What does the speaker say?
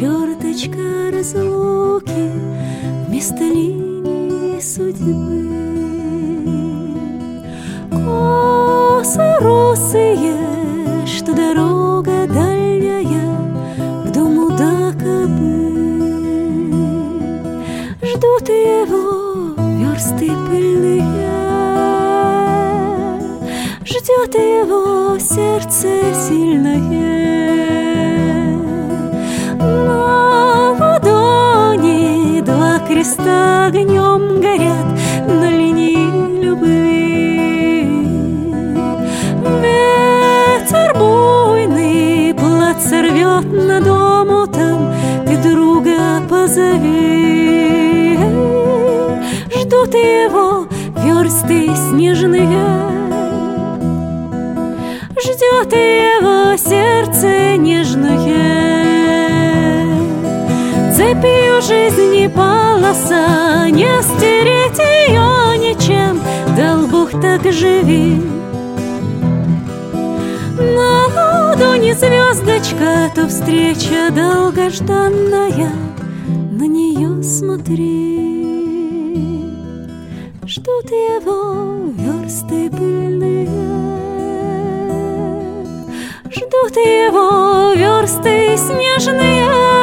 черточка разлуки вместо линии судьбы. Косы русые, что дорога дальняя к дому до кобы. Ждут его версты пыльные, ждет его сердце сильное. На ладони два креста огнем горят на линии любви. Ветер буйный плац рвет над омутом, ты друга позови. Ждут его версты снежные, ждет его сердце нежное. Цепью жизни полоса, не стереть ее ничем, дал Бог, так живи. На ладони звездочка, то встреча долгожданная, на нее смотри. Ждут его версты пыльные, ждут его версты снежные.